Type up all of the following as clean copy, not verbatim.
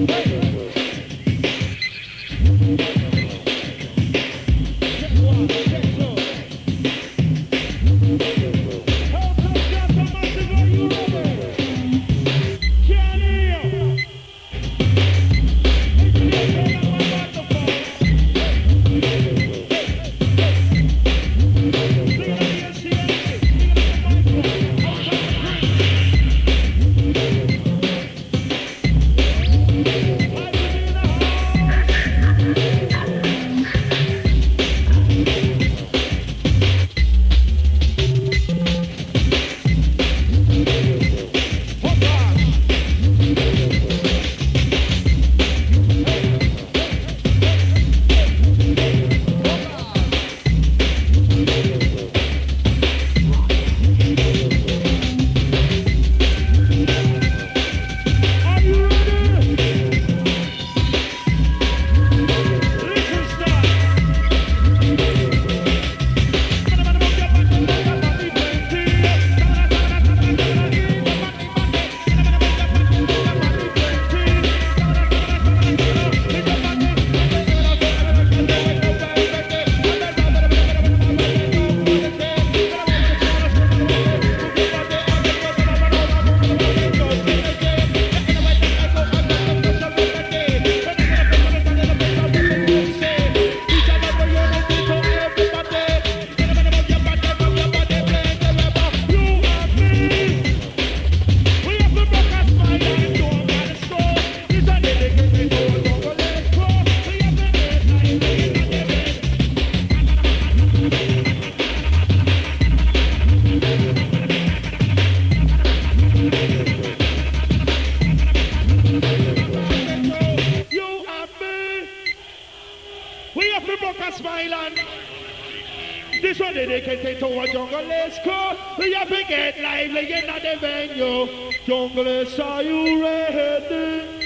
This one dedicated to a junglist crew. We have to get lively in the venue. Junglist, are you ready?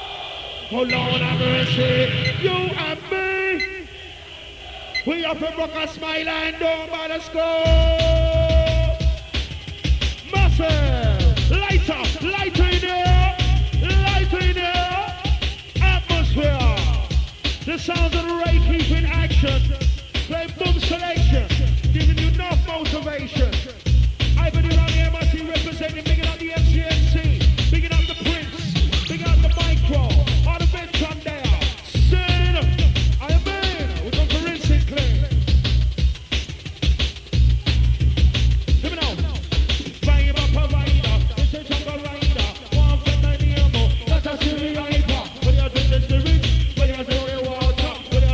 Oh Lord have mercy, you and me. We have to rock a smile and down by the score. Massive, lighter in here, lighter in here. Atmosphere. The sounds of the Ray keep in action. Play boom selection, giving you enough motivation. I been around the MIC representing, bigging up the MCMC, bigging up the Prince, bigging up the Micro, all the beds come there. Sin, I am in, we're going for Rinse Clean. Let me know. Bang up provider, it's a jungle rider, one for my name, that's a silly hyper. When you're doing this, the rich, when you're doing water, when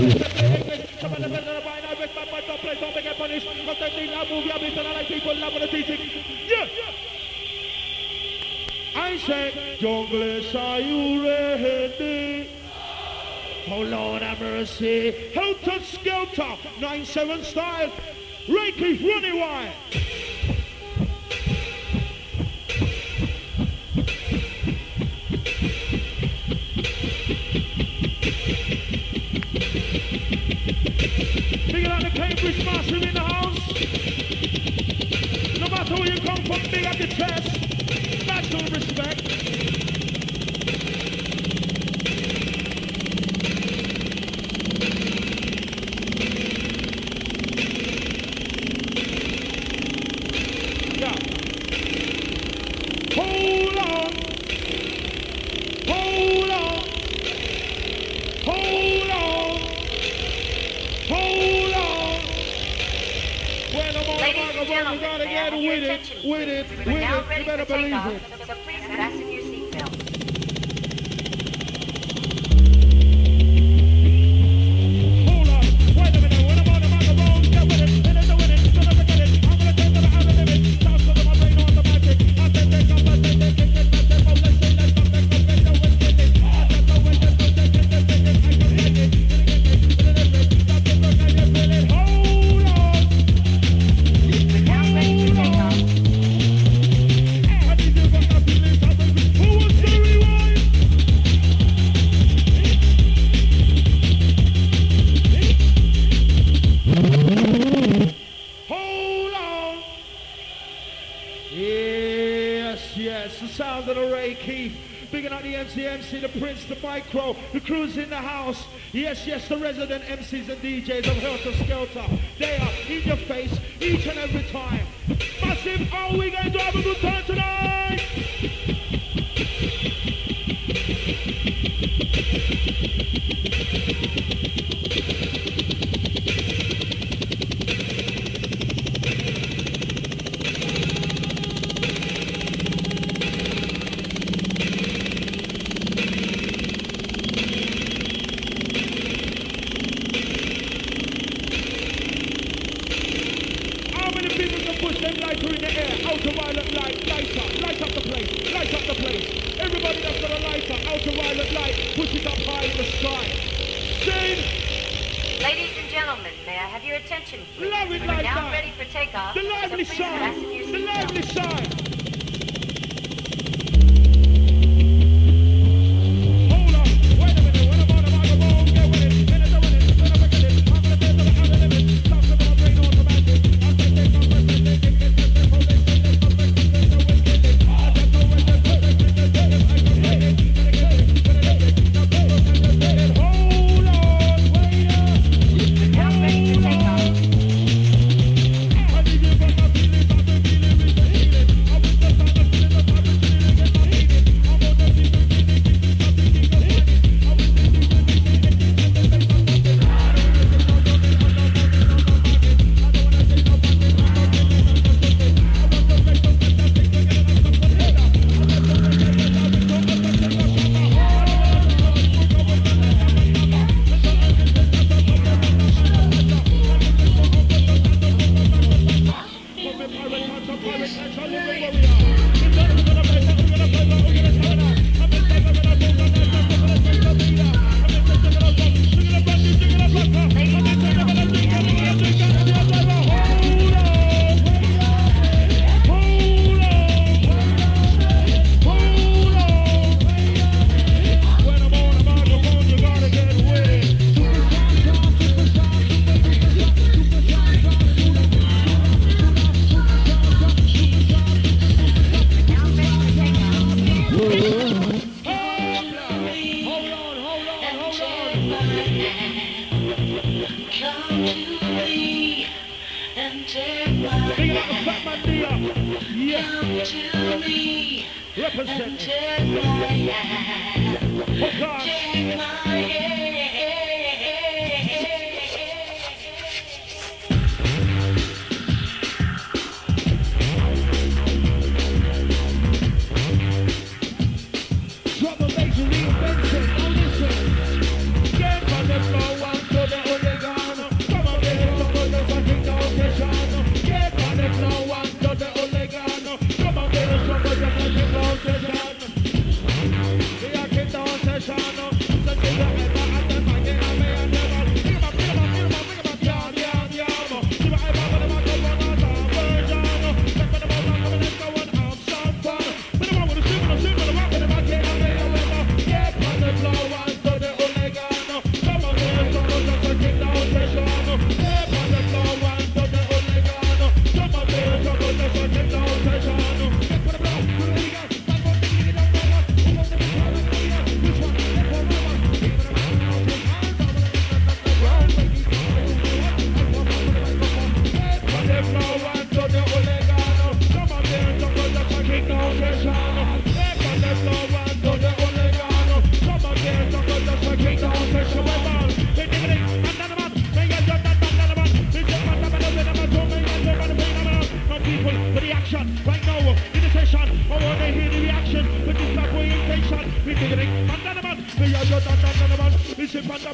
Yeah. I said, Douglas, are you ready? Oh Lord have mercy. Helter Skelter, 9-7 style. Reiki, running wide. Big up the Cambridge Massive in the house. No matter where you come from, big up the chest. National respect. Yeah. Hold on. Hold on. Hold on. Hold on. When I'm on the microphone, you gotta get with it. You better believe it. So please fasten your seatbelt. Hold on. Wait a minute. When I'm on the microphone, get with it. And then with it. Gonna forget it. I'm gonna take it out of limit. Sounds good to my brain automatic. I said take up, let's say, let's sound of the Ray Keith. Bigging out the MC, the Prince, the Micro, the crew's in the house. Yes, the resident MCs and DJs of Helter Skelter. They are in your face each and every time. Massive, are we going to have a good time tonight? The lively side! The lively side! Hold on! Wait a minute! When I'm on the microphone, get with it! Get it, with it! Gonna forget it! I'm gonna take it out of limit! Stop to my brain automatic! I'm gonna take my breath and take it! Drop the bass and reinvention. Now listen. Get on the floor, one to the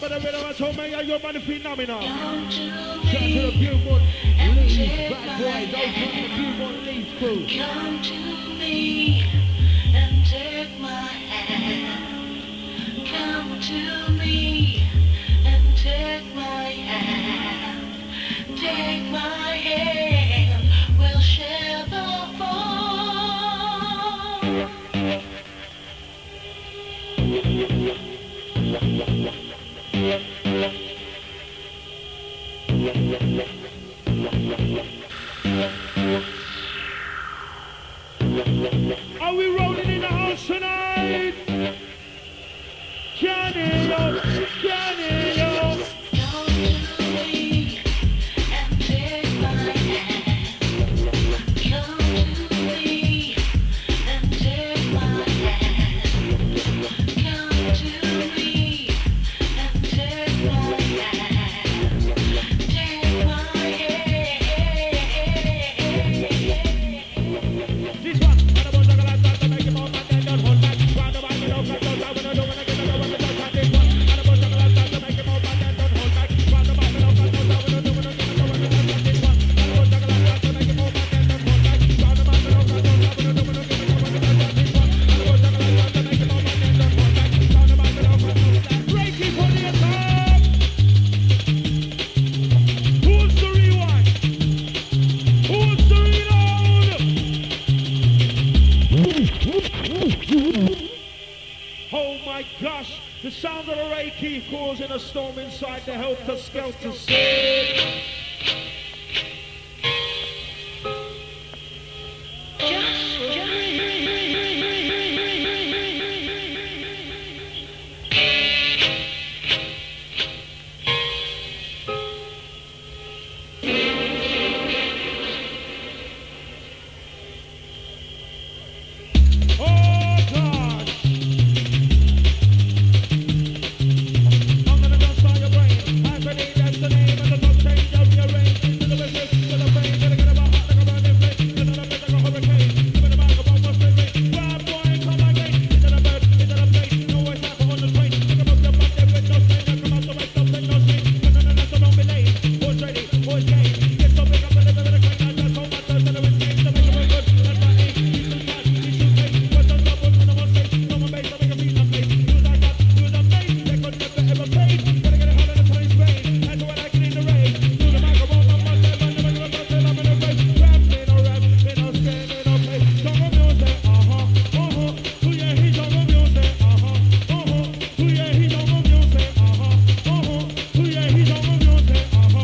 for the rhythm. I told me you're man phenomenal. Come to Shout to the me Beaumont and Leeds, take bad my boys, don't come the Beaumont Leeds crew. Come to me and take my hand. Come to me and take my hand. Take my hand, we'll share the fall. Are we rolling in the house tonight? Johnny, yo, Johnny, yo. Come to me and take my hand. Come to me and take my hand. Come to me and take my hand. Take my hand. This one, and the boys are gonna start to make it more fun than don't hold back. Round the back, don't cut, don't when I do, when I get the when I don't cut this one. And the boys are gonna start to make it more fun than don't hold back. Round the back, don't cut, when I do, when I get the when I don't cut this one. And the boys are gonna start to make it more fun than don't hold back. Round the back, don't cut, when I do, when I get the when I don't cut this one. And the boys are gonna start to make it more fun than don't hold back. Round the back, don't cut, break it for the attack. Who's the rewind? Who's the reload? Oh my gosh, the sound of the Reiki causing a storm inside the Helter Skelter scene. Oh God! I'm gonna dance on your brain. I believe that's the name of the top change of your range. Into the wizard, to the brain, gonna get about hot like a burning flame. Into the bed like a hurricane. Give me the bag of what's the rain. Bad boy, come again. Into the bird, into the plane. No way, time for on the train. Pick 'em up your butt there with no strain. Now come out the right, don't take no strain. No, so don't be late. Boys ready, boys game. Get so big up and live in the crane. I just hold my thirst and the wind change to make it look good. That's my aim. He's too fast, he's too late. What's on top of the one stage? No more bass, I make a beat, I'm late. Use that cut, use that bass. They could never ever fade. Gotta get it hot in the sunny Spain. That's what I get in the rain. Do the microphone, I'm not there, but never gonna bust it up in the face. Rap, they no rap, they no scam, they no play. Song of music, Ooh yeah, he's on the music, Ooh yeah, he's on the music, Ooh yeah, he's on the music,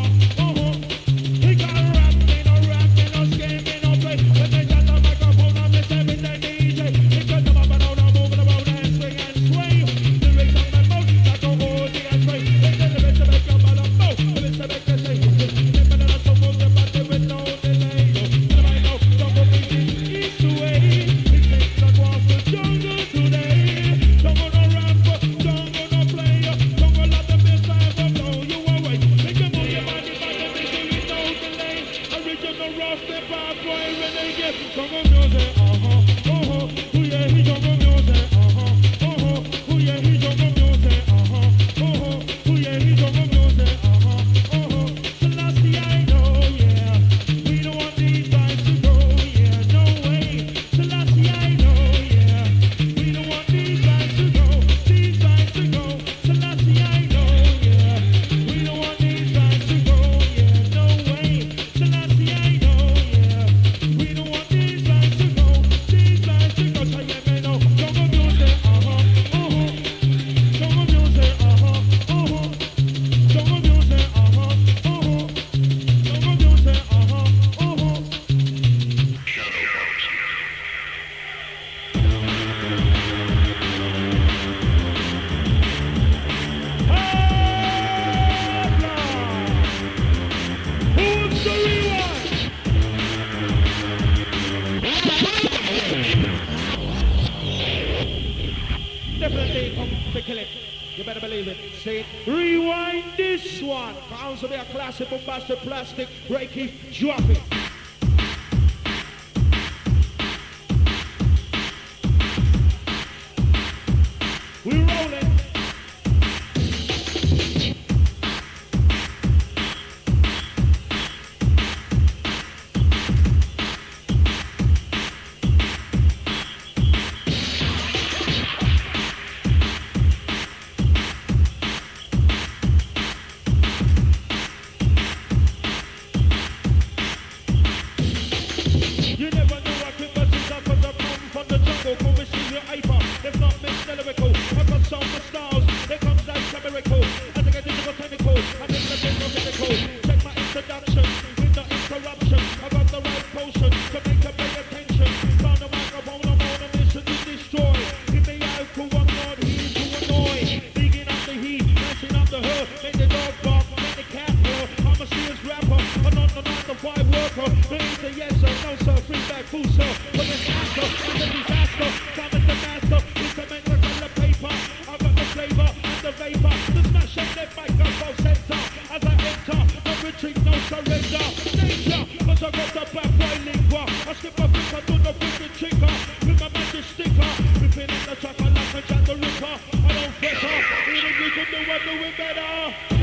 He got rap, they no scam, they no play. When they shut the microphone, I'm just having the DJ. They cut them up and down, I'm moving around and swing and sway. Lyrics on my mouth, that go all the and sway. They tell the best to make your mother know. The best to make you say, they better not to move the body with no delay. And I know, jungle music is the way. It makes us walk the jungle today. Jungle no rap, jungle no play. Jungle love the best time, but no, you away. Make you move your body back and make you with no delay. Original rough, the bad boy renegade. Jungle music, Ooh yeah, he jungle music, Ooh yeah, he jungle music, Ooh yeah, he jungle music, Selassie, I know, yeah. We don't want these vibes to go, yeah, no way. Selassie, I know, yeah. We don't want these vibes to go, these vibes to go. Selassie, I know, yeah. We don't want these vibes to go, yeah, no way. Selassie, I know, yeah. We don't want these vibes to go, these vibes to go. So yeah, man, no, jungle music, jungle music, jungle music, jungle music, jungle music, Who's the rewind? Definitely come to kill it. You better believe it. Say it. Rewind this one. Sounds to be a classic bombastic plastic. Reiki, drop it. We rolling. make the dog bark, make the cat roar. I'm a serious rapper, I'm not the 9-to-5 worker. There is a yes sir, no sir, free back, full sir. But it's master, and the disaster. Time is the master, it's the man with the paper. I've got the flavor and the vapor. The smash up that microphone center. As I enter, no retreat, no surrender. Danger, cause I got the bad boy lingua. I skip a finger, do the wicked trigger. With my magic sticker, ripping in the track, I like a Jack the Ripper. I don't fetter, even you can do I do it better.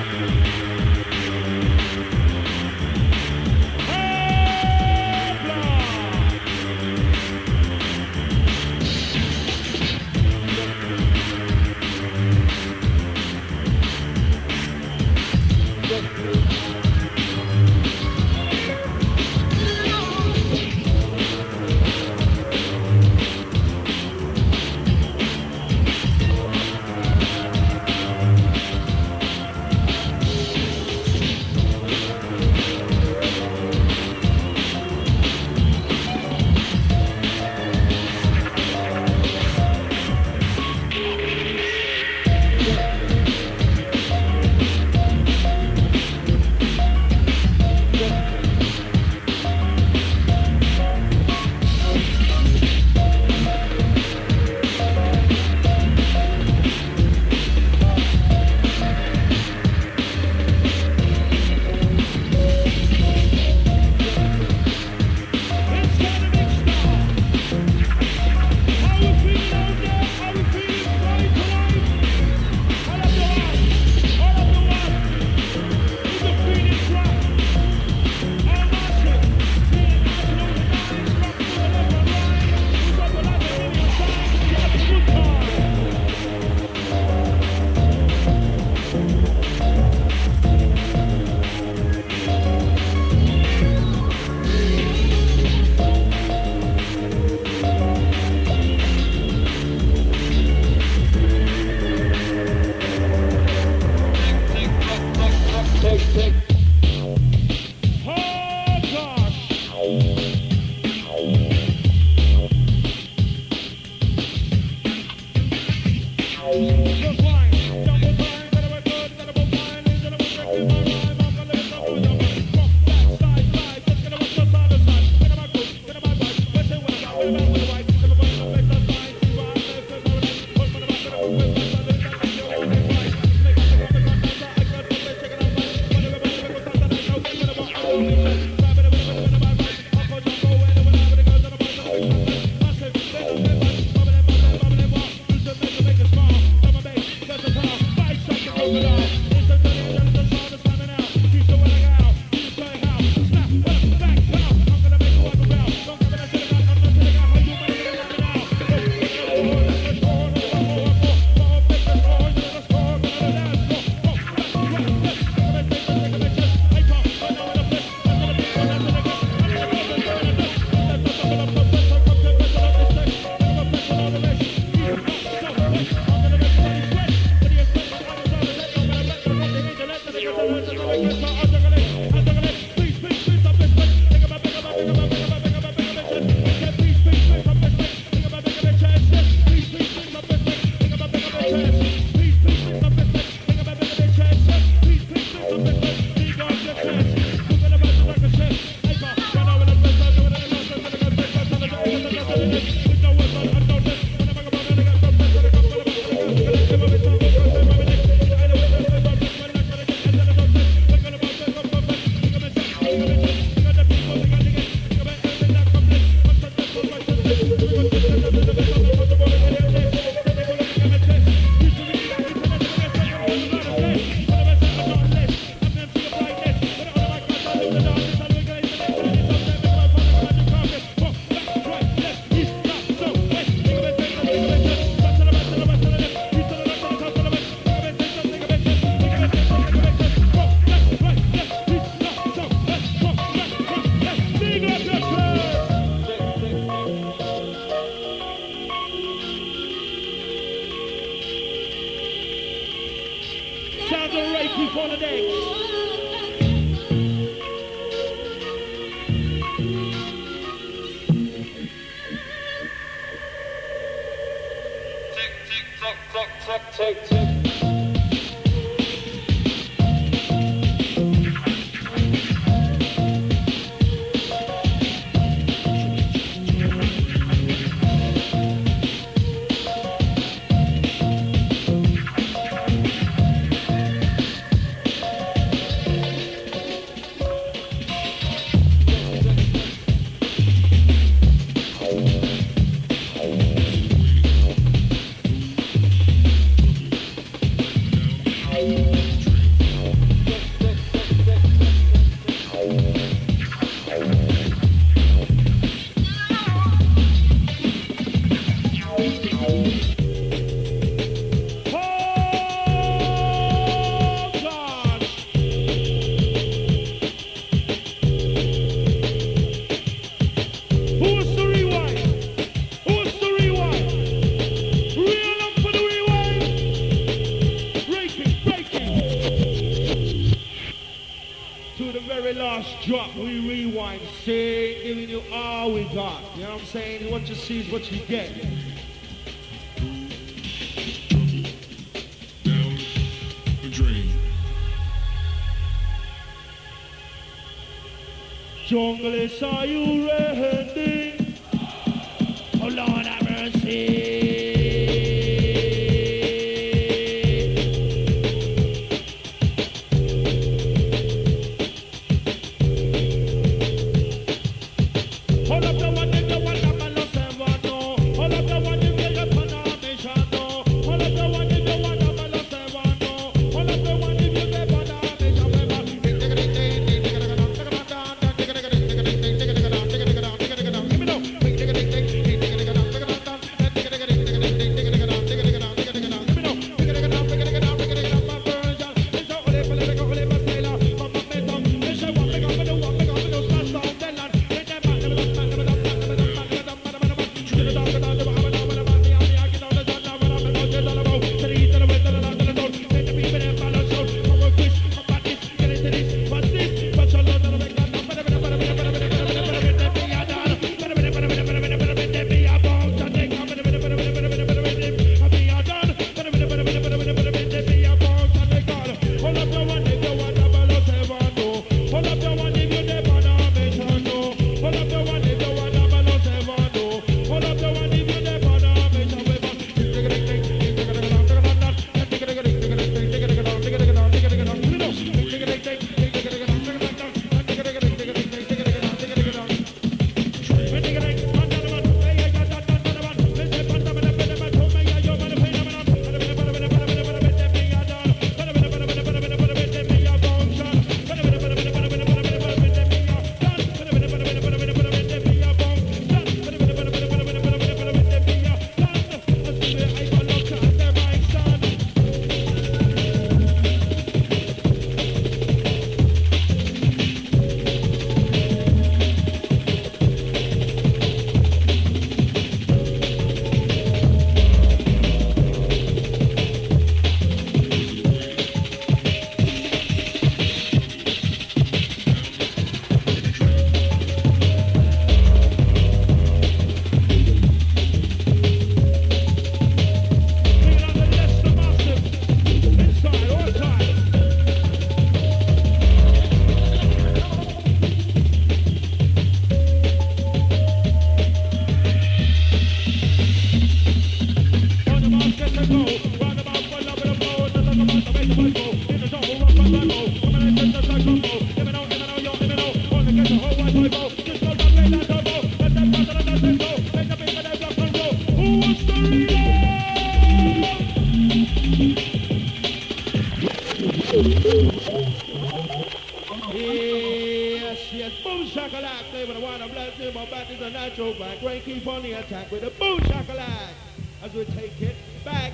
for the day. Tick, tick, very last drop, we rewind, say, giving you all we got. You know what I'm saying? What you see is what you get. Down the drain. Junglist, are you ready? Oh Lord have mercy. Hold up the one if you want a man of seven, no. Hold up the one if you get on a mission, no. Hold up the one if you want a man of seven, no. Hold up the one if you get on a mission, Yes, boom shakalak, flavor the one of blood, my back is a natural back. Rain keep on the attack with a boom shakalak as we take it back.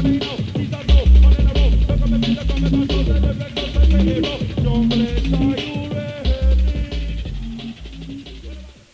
Let me know.